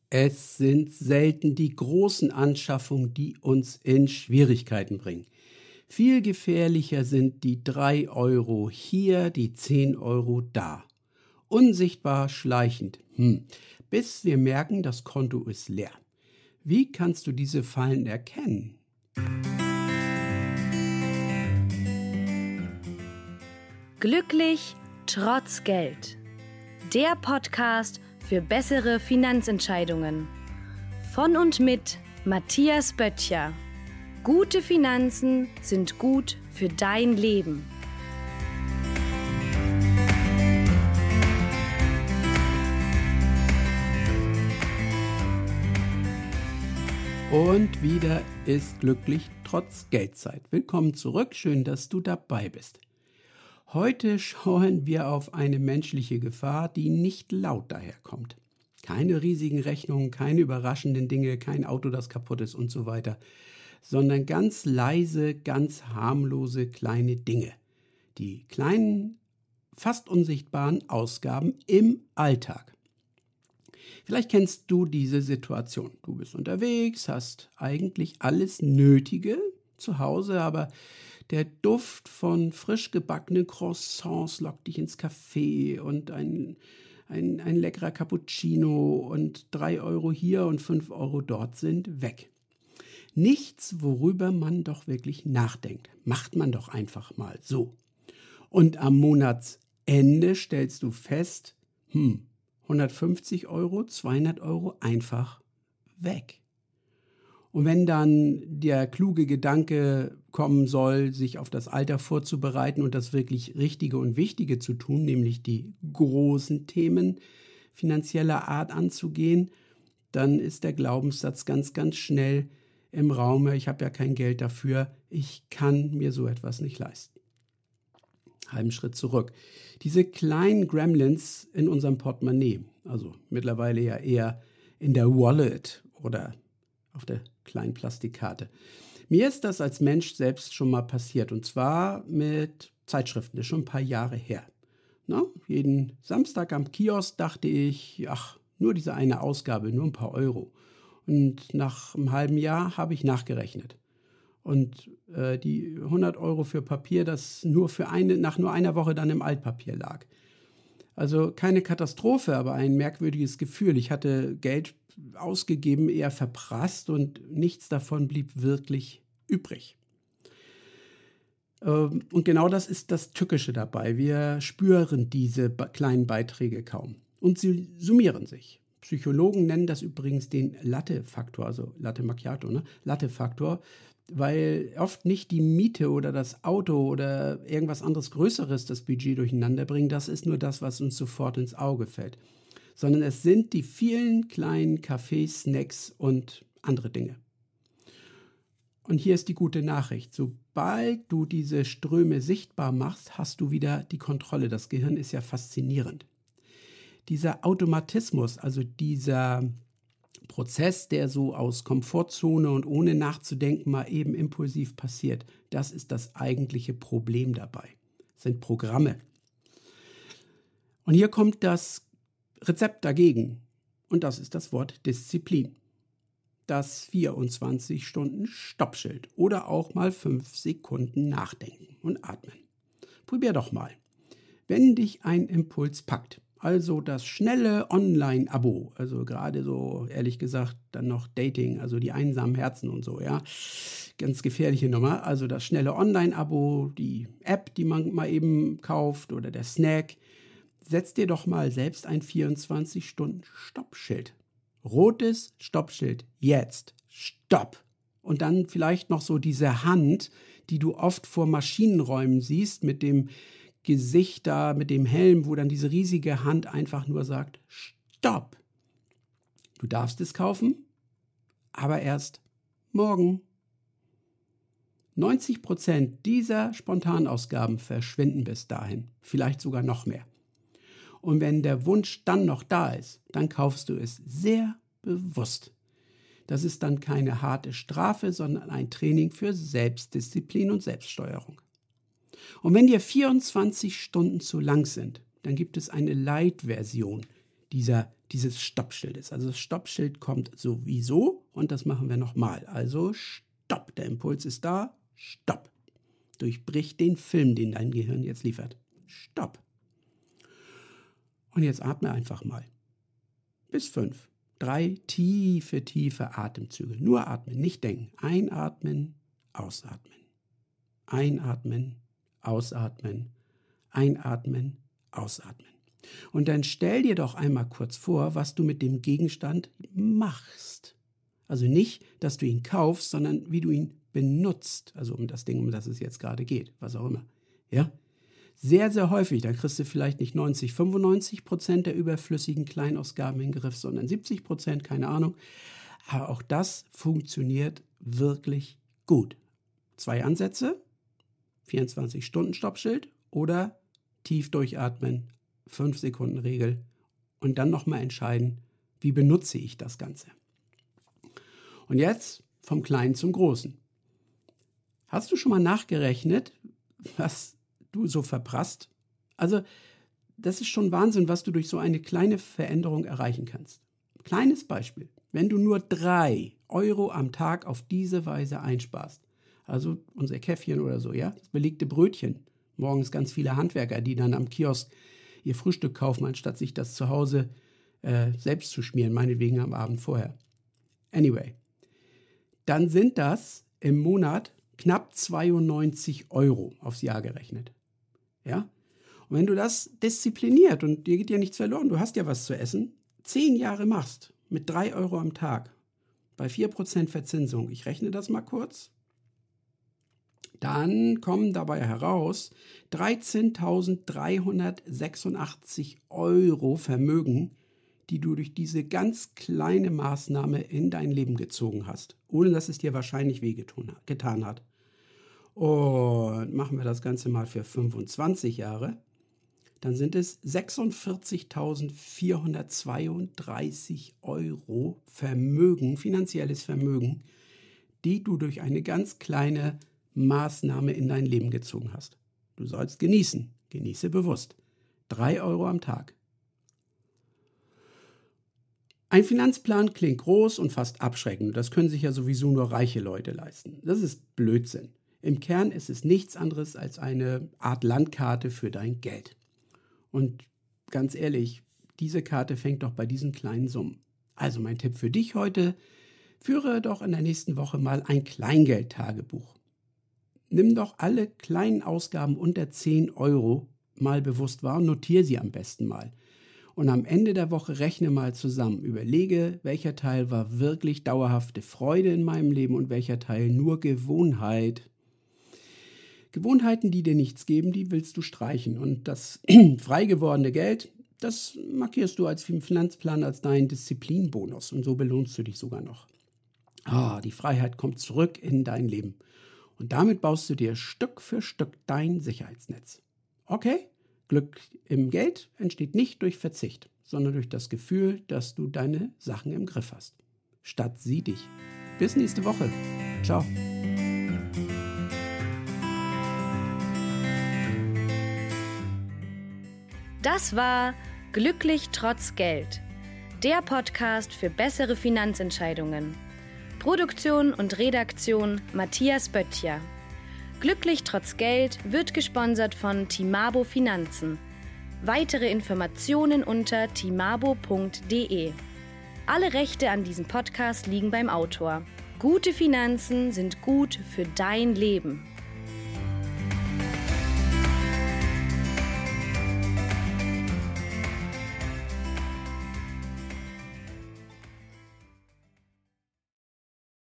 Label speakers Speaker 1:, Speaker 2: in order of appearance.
Speaker 1: Es sind selten die großen Anschaffungen, die uns in Schwierigkeiten bringen. Viel gefährlicher sind die 3 Euro hier, die 10 Euro da. Unsichtbar schleichend, bis wir merken, das Konto ist leer. Wie kannst du diese Fallen erkennen?
Speaker 2: Glücklich trotz Geld. Der Podcast für bessere Finanzentscheidungen. Von und mit Matthias Böttcher. Gute Finanzen sind gut für dein Leben.
Speaker 1: Und wieder ist glücklich trotz Geldzeit. Willkommen zurück, schön, dass du dabei bist. Heute schauen wir auf eine menschliche Gefahr, die nicht laut daherkommt. Keine riesigen Rechnungen, keine überraschenden Dinge, kein Auto, das kaputt ist und so weiter, sondern ganz leise, ganz harmlose kleine Dinge. Die kleinen, fast unsichtbaren Ausgaben im Alltag. Vielleicht kennst du diese Situation. Du bist unterwegs, hast eigentlich alles Nötige zu Hause, aber der Duft von frisch gebackenen Croissants lockt dich ins Café und ein leckerer Cappuccino und 3 Euro hier und 5 Euro dort sind weg. Nichts, worüber man doch wirklich nachdenkt. Macht man doch einfach mal so. Und am Monatsende stellst du fest, 150 Euro, 200 Euro einfach weg. Und wenn dann der kluge Gedanke kommen soll, sich auf das Alter vorzubereiten und das wirklich Richtige und Wichtige zu tun, nämlich die großen Themen finanzieller Art anzugehen, dann ist der Glaubenssatz ganz, ganz schnell im Raum, ich habe ja kein Geld dafür, ich kann mir so etwas nicht leisten. Halben Schritt zurück. Diese kleinen Gremlins in unserem Portemonnaie, also mittlerweile ja eher in der Wallet oder auf der kleinen Plastikkarte. Mir ist das als Mensch selbst schon mal passiert und zwar mit Zeitschriften, das ist schon ein paar Jahre her. Jeden Samstag am Kiosk dachte ich, nur diese eine Ausgabe, nur ein paar Euro. Und nach einem halben Jahr habe ich nachgerechnet. Und die 100 Euro für Papier, das nach nur einer Woche dann im Altpapier lag. Also keine Katastrophe, aber ein merkwürdiges Gefühl. Ich hatte Geld ausgegeben, eher verprasst und nichts davon blieb wirklich übrig. Und genau das ist das Tückische dabei. Wir spüren diese kleinen Beiträge kaum. Und sie summieren sich. Psychologen nennen das übrigens den Latte-Faktor, also Latte Macchiato, Latte-Faktor, weil oft nicht die Miete oder das Auto oder irgendwas anderes Größeres das Budget durcheinander bringen. Das ist nur das, was uns sofort ins Auge fällt. Sondern es sind die vielen kleinen Kaffees, Snacks und andere Dinge. Und hier ist die gute Nachricht. Sobald du diese Ströme sichtbar machst, hast du wieder die Kontrolle. Das Gehirn ist ja faszinierend. Dieser Automatismus, also dieser Prozess, der so aus Komfortzone und ohne nachzudenken mal eben impulsiv passiert, das ist das eigentliche Problem dabei. Das sind Programme. Und hier kommt das Rezept dagegen. Und das ist das Wort Disziplin. Das 24-Stunden-Stoppschild oder auch mal 5 Sekunden nachdenken und atmen. Probier doch mal. Wenn dich ein Impuls packt, also das schnelle Online-Abo, also gerade so, ehrlich gesagt, dann noch Dating, also die einsamen Herzen und so, ja. Ganz gefährliche Nummer. Also das schnelle Online-Abo, die App, die man mal eben kauft oder der Snack. Setz dir doch mal selbst ein 24-Stunden-Stoppschild. Rotes Stoppschild. Jetzt. Stopp. Und dann vielleicht noch so diese Hand, die du oft vor Maschinenräumen siehst, mit dem Gesicht da, mit dem Helm, wo dann diese riesige Hand einfach nur sagt, Stopp. Du darfst es kaufen, aber erst morgen. 90% dieser Spontanausgaben verschwinden bis dahin, vielleicht sogar noch mehr. Und wenn der Wunsch dann noch da ist, dann kaufst du es sehr bewusst. Das ist dann keine harte Strafe, sondern ein Training für Selbstdisziplin und Selbststeuerung. Und wenn dir 24 Stunden zu lang sind, dann gibt es eine Light-Version dieser dieses Stoppschildes. Also das Stoppschild kommt sowieso und das machen wir nochmal. Also Stopp, der Impuls ist da, Stopp. Durchbrich den Film, den dein Gehirn jetzt liefert. Stopp. Und jetzt atme einfach mal. Bis 5. 3 tiefe Atemzüge. Nur atmen, nicht denken. Einatmen, ausatmen. Einatmen, ausatmen. Einatmen, ausatmen. Und dann stell dir doch einmal kurz vor, was du mit dem Gegenstand machst. Also nicht, dass du ihn kaufst, sondern wie du ihn benutzt. Also um das Ding, um das es jetzt gerade geht, was auch immer. Ja? Sehr, sehr häufig, da kriegst du vielleicht nicht 95% der überflüssigen Kleinausgaben in den Griff, sondern 70%, keine Ahnung. Aber auch das funktioniert wirklich gut. 2 Ansätze, 24-Stunden-Stoppschild oder tief durchatmen, 5-Sekunden-Regel und dann nochmal entscheiden, wie benutze ich das Ganze. Und jetzt vom Kleinen zum Großen. Hast du schon mal nachgerechnet, was du so verprasst? Also, das ist schon Wahnsinn, was du durch so eine kleine Veränderung erreichen kannst. Kleines Beispiel. Wenn du nur 3 Euro am Tag auf diese Weise einsparst, also unser Käffchen oder so, ja, das belegte Brötchen, morgens ganz viele Handwerker, die dann am Kiosk ihr Frühstück kaufen, anstatt sich das zu Hause selbst zu schmieren, meinetwegen am Abend vorher. Anyway, dann sind das im Monat knapp 92 Euro aufs Jahr gerechnet. Ja? Und wenn du das diszipliniert und dir geht ja nichts verloren, du hast ja was zu essen, 10 Jahre machst mit 3 Euro am Tag bei 4% Verzinsung, ich rechne das mal kurz, dann kommen dabei heraus 13.386 Euro Vermögen, die du durch diese ganz kleine Maßnahme in dein Leben gezogen hast, ohne dass es dir wahrscheinlich wehgetan hat. Und machen wir das Ganze mal für 25 Jahre, dann sind es 46.432 Euro Vermögen, finanzielles Vermögen, die du durch eine ganz kleine Maßnahme in dein Leben gezogen hast. Du sollst genießen, genieße bewusst. 3 Euro am Tag. Ein Finanzplan klingt groß und fast abschreckend. Das können sich ja sowieso nur reiche Leute leisten. Das ist Blödsinn. Im Kern ist es nichts anderes als eine Art Landkarte für dein Geld. Und ganz ehrlich, diese Karte fängt doch bei diesen kleinen Summen. Also mein Tipp für dich heute, führe doch in der nächsten Woche mal ein Kleingeld-Tagebuch. Nimm doch alle kleinen Ausgaben unter 10 Euro mal bewusst wahr und notiere sie am besten mal. Und am Ende der Woche rechne mal zusammen. Überlege, welcher Teil war wirklich dauerhafte Freude in meinem Leben und welcher Teil nur Gewohnheit. Gewohnheiten, die dir nichts geben, die willst du streichen. Und das frei gewordene Geld, das markierst du als Finanzplan als deinen Disziplinbonus. Und so belohnst du dich sogar noch. Die Freiheit kommt zurück in dein Leben. Und damit baust du dir Stück für Stück dein Sicherheitsnetz. Okay? Glück im Geld entsteht nicht durch Verzicht, sondern durch das Gefühl, dass du deine Sachen im Griff hast. Statt sieh dich. Bis nächste Woche. Ciao.
Speaker 2: Das war Glücklich trotz Geld, der Podcast für bessere Finanzentscheidungen. Produktion und Redaktion Matthias Böttcher. Glücklich trotz Geld wird gesponsert von Timabo Finanzen. Weitere Informationen unter timabo.de. Alle Rechte an diesem Podcast liegen beim Autor. Gute Finanzen sind gut für dein Leben.